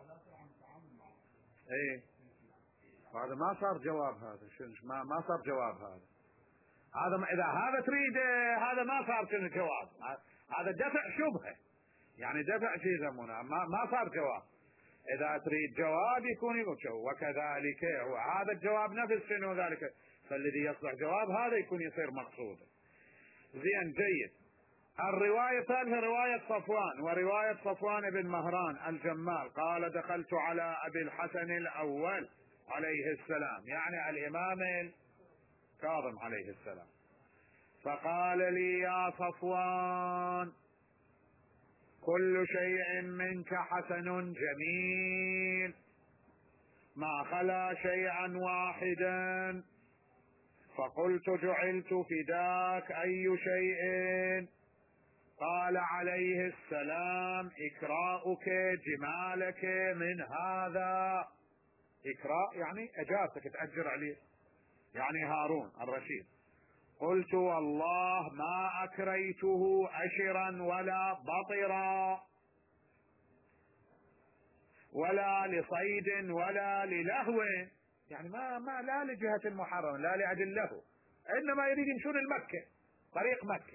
هذا ما صار جواب. هذا شنو ما صار جواب. هذا إذا هذا تريده هذا ما صار شنو جواب. هذا دفع شبهة، يعني دفع شيء يسمونه ما صار جواب. إذا تريد جواب يكون يقول شو وكذلك، وهذا الجواب نفس شنو ذلك، فالذي يصلح جواب هذا يكون يصير مقصود. زين. جيد. الرواية الثالثة رواية صفوان، ورواية صفوان بن مهران الجمال قال: دخلت على أبي الحسن الأول عليه السلام، يعني الإمام الكاظم عليه السلام، فقال لي: يا صفوان، كل شيء منك حسن جميل ما خلا شيئا واحدا. فقلت: جعلت فداك أي شيء؟ قال عليه السلام: إكراؤك جمالك من هذا. إكراء يعني أجازتك تأجر عليه، يعني هارون الرشيد. قلت: والله ما أكريته أشرا ولا بطرا ولا لصيد ولا للهو، يعني ما لا لجهة المحرم لا لأجل له، إنما يريد يمشون المكة طريق مكة.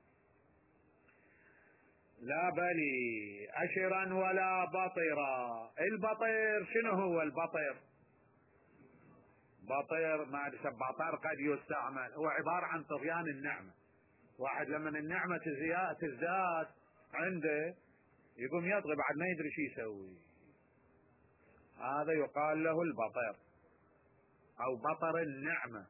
لا بلي أشرا ولا بطرا. البطر شنو هو البطر؟ بطر ما بطر قد يستعمل، هو عبارة عن طغيان النعمة. واحد لما النعمة تزداد عنده يقوم يطغى بعد ما يدري شو يسوي، هذا يقال له البطر أو بطر النعمة.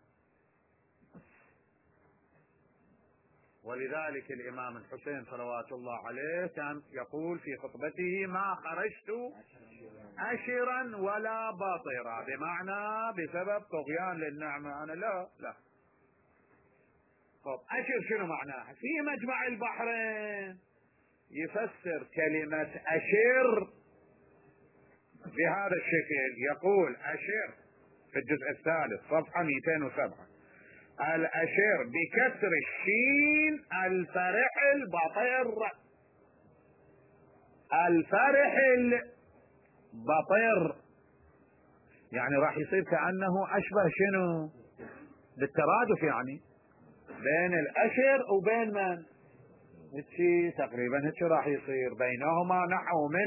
ولذلك الإمام الحسين صلوات الله عليه كان يقول في خطبته: ما خرجت أشرا ولا باطرا، بمعنى بسبب طغيان للنعمة أنا لا. طب أشر شنو معناها؟ في مجمع البحرين يفسر كلمة أشر بهذا الشكل، يقول أشر في الجزء الثالث صفحة 207: الأشر بكسر الشين الفرح البطر. الفرح البطر يعني راح يصير كأنه أشبه شنو بالترادف، يعني بين الأشر وبين من هيك تقريبا هيك راح يصير بينهما نحو من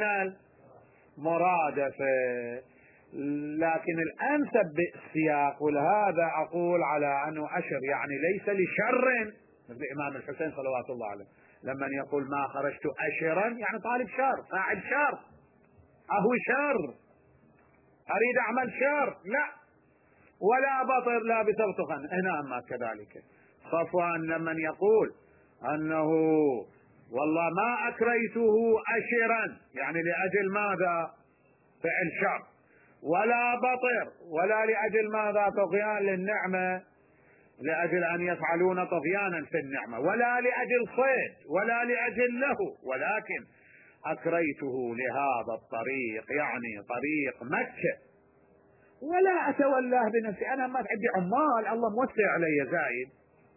المرادفة. لكن الأنسب بالسياق، ولهذا أقول على أنه أشر يعني ليس لشر، مثل الإمام الحسين صلوات الله عليه لما يقول ما خرجت أشرا يعني طالب شر، فاعل شر، أهو شر، أريد أعمل شر، لا. ولا بطر لا بتغتخن هنا أما كذلك. صفوان لما يقول أنه والله ما أكريته أشرا يعني لأجل ماذا؟ فعل شر. ولا بطر ولا لأجل ماذا؟ طغيان للنعمة، لأجل أن يفعلون طغيانا في النعمة، ولا لأجل صيد ولا لأجل له، ولكن أكريته لهذا الطريق يعني طريق مكة، ولا أتولاه بنفسي. أنا ما عندي عمال، الله موسع علي زايد،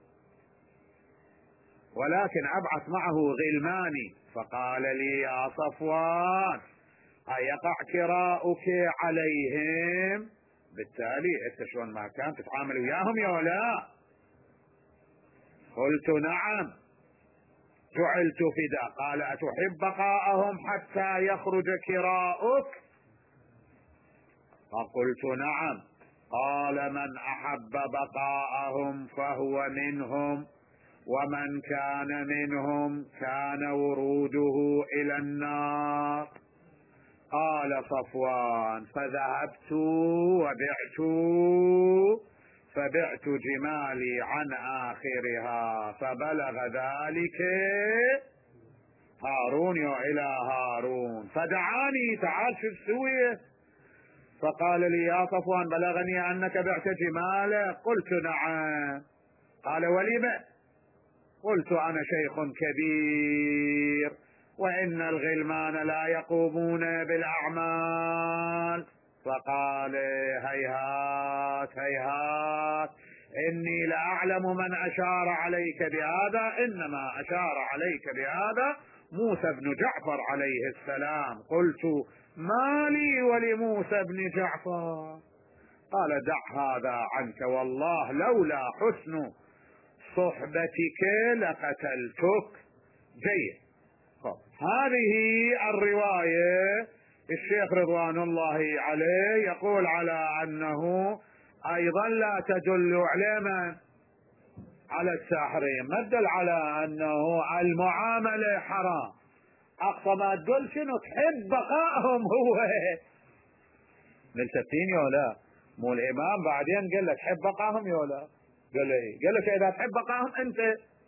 ولكن أبعث معه غلماني. فقال لي يا صفوان أيقع كراؤك عليهم؟ بالتالي انت شلون ما كان تتعامل وياهم يا ولا؟ قلت نعم جعلت فدا. قال أتحب بقاءهم حتى يخرج كراؤك؟ فقلت نعم. قال من أحب بقاءهم فهو منهم، ومن كان منهم كان وروده إلى النار. قال صفوان فذهبت فبعت جمالي عن آخرها، فبلغ ذلك هارون إلى هارون فدعاني تعال شو تسوي؟ فقال لي يا صفوان بلغني أنك بعت جمالك. قلت نعم. قال ولم؟ قلت أنا شيخ كبير وإن الغلمان لا يقومون بالأعمال. فقال هيهات هيهات إني لأعلم من أشار عليك بهذا، إنما أشار عليك بهذا موسى بن جعفر عليه السلام. قلت ما لي ولموسى بن جعفر؟ قال دع هذا عنك، والله لولا حسن صحبتك لقتلتك. جيد. هذه الرواية الشيخ رضوان الله عليه يقول على أنه أيضا لا تدل على من؟ على الساحرين. ما تدل على أنه المعاملة حرام. أقصى ما تقول شنو؟ تحب بقائهم هو للستين يولا. مو الإمام بعدين قال لك حب بقائهم يولا؟ قال لي قال لك إذا تحب بقائهم أنت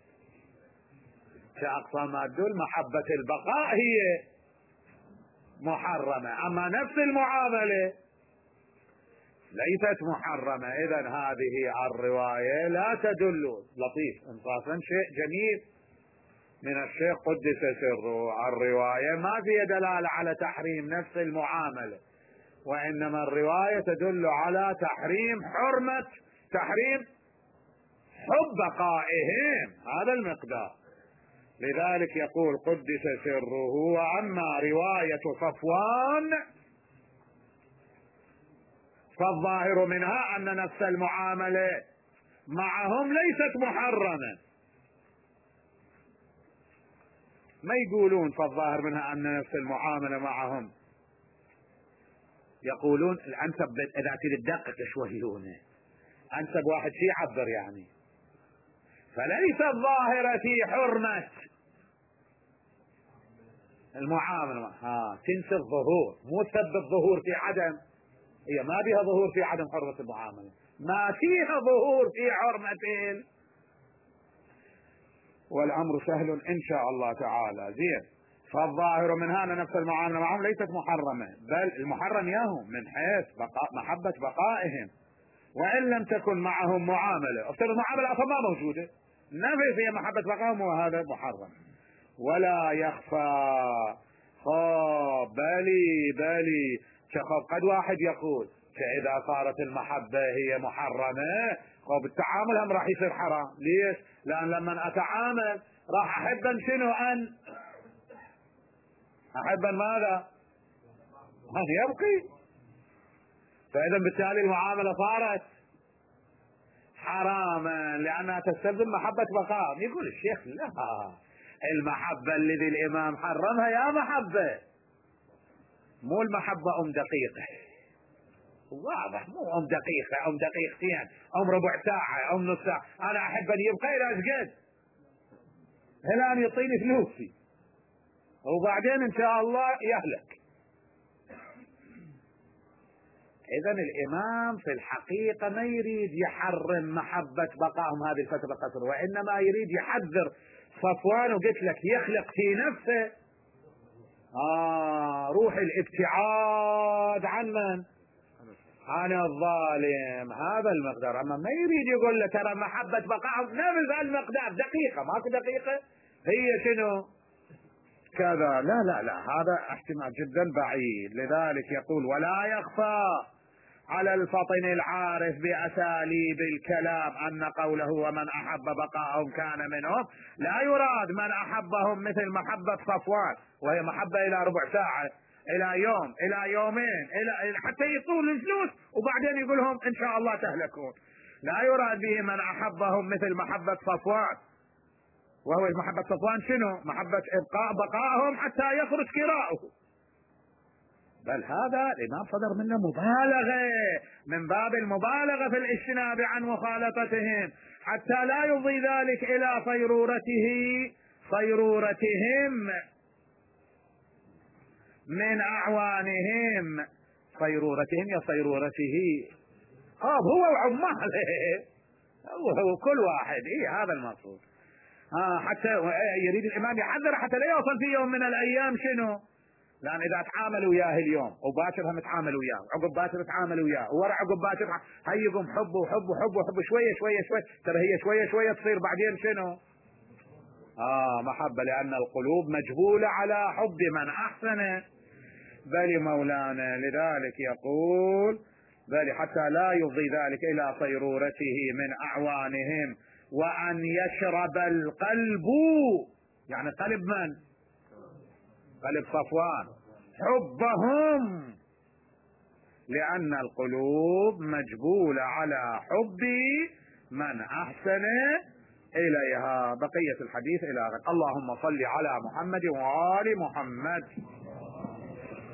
كأقصى ما تدل محبة البقاء هي محرمة، أما نفس المعاملة ليست محرمة. إذن هذه الرواية لا تدل. لطيف انصافا شيء جميل من الشيخ قدس سره. الرواية ما فيها دلالة على تحريم نفس المعاملة، وإنما الرواية تدل على تحريم تحريم حب بقائهم، هذا المقدار. لذلك يقول قدس سره: وأما رواية صفوان فالظاهر منها أن نفس المعاملة معهم ليست محرمة. ما يقولون فالظاهر منها أن نفس المعاملة معهم، يقولون الأنسب إذا تريد تدقق شوية أنسب واحد شي يعبر يعني، فليس الظاهرة في حرمة المعاملة تنسى الظهور، مو تثبت الظهور في عدم، هي ما بها ظهور في عدم حرمة المعاملة، ما فيها ظهور في حرمة والأمر سهل إن شاء الله تعالى. زين، فالظاهر منها أن نفس المعاملة معهم ليست محرمة، بل المحرم ياهم من حيث محبة بقائهم، وإن لم تكن معهم معاملة، افترض معاملة أصلا ما موجودة، نفي في محبة بقائهم وهذا محرم. ولا يخفى بلي قد واحد يقول إذا صارت المحبة هي محرمة التعامل هم راح يصير حرام. ليش؟ لأن لما أتعامل راح أحبا شنو أحبا ماذا؟ أن يبقي، فإذا بالتالي المعاملة صارت حراما لأنها تستلزم محبة بقاء. يقول الشيخ لا، المحبة الذي الإمام حرمها يا محبة، مو المحبة دقيقة، واضح، مو دقيقة دقيقتين ربع ساعة نص ساعة، أنا أحب أن يبقى إلى أسجد إلى أن يعطيني فلوسي وبعدين إن شاء الله يهلك. إذن الإمام في الحقيقة ما يريد يحرم محبة بقائهم هذه الفترة القصر، وإنما يريد يحذر صفوان، وقلت لك يخلق في نفسه روح الابتعاد عن من؟ عن الظالم، هذا المقدار. أما ما يريد يقول له ترى محبة بقائهم نفس المقدار، دقيقة ماكو دقيقة هي شنو كذا، لا هذا احتمال جدا بعيد. لذلك يقول ولا يخفى على الفطن العارف بأساليب الكلام أن قوله ومن أحب بقاءهم كان منهم لا يراد من أحبهم مثل محبة صفوان، وهي محبة إلى ربع ساعة، إلى يوم، إلى يومين، إلى حتى يطول الفلوس وبعدين يقولهم إن شاء الله تهلكون. لا يراد به من أحبهم مثل محبة صفوان، وهو محبة صفوان شنو؟ محبة إبقاء بقائهم حتى يخرج كراؤه، بل هذا الإمام صدر منه مبالغة من باب المبالغة في الاجتناب عن مخالطتهم حتى لا يفضي ذلك إلى صيرورتهم من أعوانهم، صيرورتهم يا صيرورته، هو وعماله، هو كل واحد، هذا المقصود. حتى يريد الإمام يحذر حتى لا يوصل في يوم من الأيام شنو؟ لأن إذا تعاملوا وياه اليوم وباكر هم تعاملوا وياه، عقب باكر تعاملوا وياه، ورا عقب باكر هيقوم حب شوية ترى هي شوية تصير بعدين شنو؟ محبة، لأن القلوب مجبولة على حب من أحسن. بل مولانا لذلك يقول بل حتى لا يفضي ذلك إلى صيرورته من أعوانهم، وأن يشرب القلب، يعني قلب من؟ قلب صفوان، حبهم، لأن القلوب مجبولة على حب من أحسن إليها. بقية الحديث إلى غد. اللهم صل على محمد وآل محمد.